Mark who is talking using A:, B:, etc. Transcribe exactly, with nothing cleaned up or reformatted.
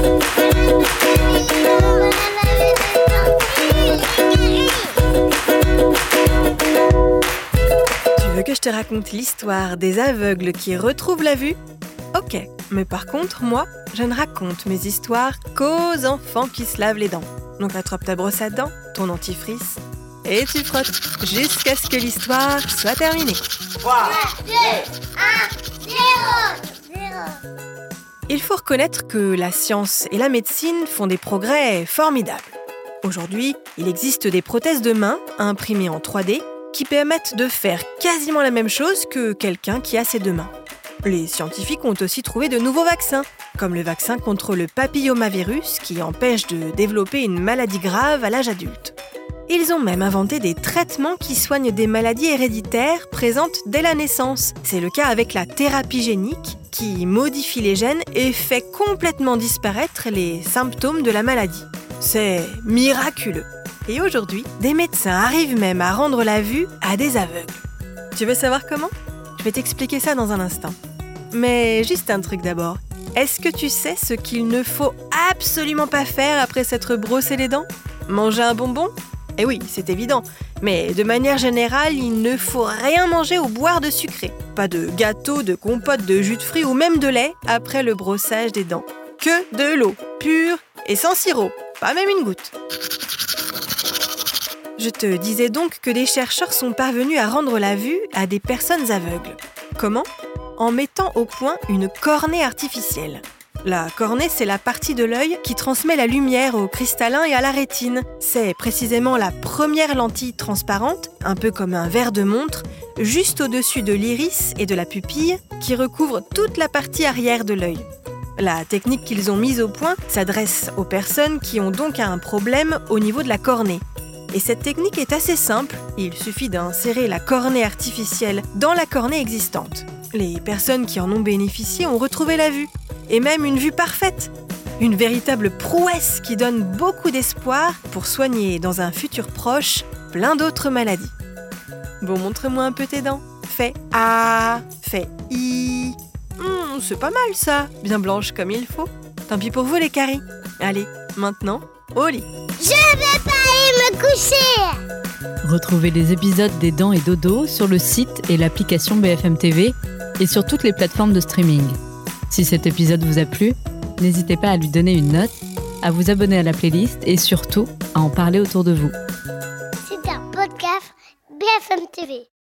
A: Tu veux que je te raconte l'histoire des aveugles qui retrouvent la vue ? Ok, mais par contre, moi, je ne raconte mes histoires qu'aux enfants qui se lavent les dents. Donc attrape ta brosse à dents, ton dentifrice, et tu frottes jusqu'à ce que l'histoire soit terminée.
B: trois, deux, un, zéro.
A: Il faut reconnaître que la science et la médecine font des progrès formidables. Aujourd'hui, il existe des prothèses de main imprimées en trois D qui permettent de faire quasiment la même chose que quelqu'un qui a ses deux mains. Les scientifiques ont aussi trouvé de nouveaux vaccins, comme le vaccin contre le papillomavirus qui empêche de développer une maladie grave à l'âge adulte. Ils ont même inventé des traitements qui soignent des maladies héréditaires présentes dès la naissance. C'est le cas avec la thérapie génique qui modifie les gènes et fait complètement disparaître les symptômes de la maladie. C'est miraculeux. Et aujourd'hui, des médecins arrivent même à rendre la vue à des aveugles. Tu veux savoir comment ? Je vais t'expliquer ça dans un instant. Mais juste un truc d'abord. Est-ce que tu sais ce qu'il ne faut absolument pas faire après s'être brossé les dents ? Manger un bonbon ? Eh oui, c'est évident. Mais de manière générale, il ne faut rien manger ou boire de sucré. Pas de gâteau, de compote, de jus de fruits ou même de lait après le brossage des dents. Que de l'eau, pure et sans sirop. Pas même une goutte. Je te disais donc que des chercheurs sont parvenus à rendre la vue à des personnes aveugles. Comment ? En mettant au point une cornée artificielle. La cornée, c'est la partie de l'œil qui transmet la lumière au cristallin et à la rétine. C'est précisément la première lentille transparente, un peu comme un verre de montre, juste au-dessus de l'iris et de la pupille, qui recouvre toute la partie arrière de l'œil. La technique qu'ils ont mise au point s'adresse aux personnes qui ont donc un problème au niveau de la cornée. Et cette technique est assez simple, il suffit d'insérer la cornée artificielle dans la cornée existante. Les personnes qui en ont bénéficié ont retrouvé la vue, et même une vue parfaite. Une véritable prouesse qui donne beaucoup d'espoir pour soigner dans un futur proche plein d'autres maladies. Bon, montre-moi un peu tes dents. Fais A, fais I. Mmh, c'est pas mal ça, bien blanche comme il faut. Tant pis pour vous les caries. Allez, maintenant, au lit.
B: Je vais pas aller me coucher.
C: Retrouvez les épisodes des Dents et Dodo sur le site et l'application B F M T V et sur toutes les plateformes de streaming. Si cet épisode vous a plu, n'hésitez pas à lui donner une note, à vous abonner à la playlist et surtout à en parler autour de vous.
B: C'est un podcast B F M T V.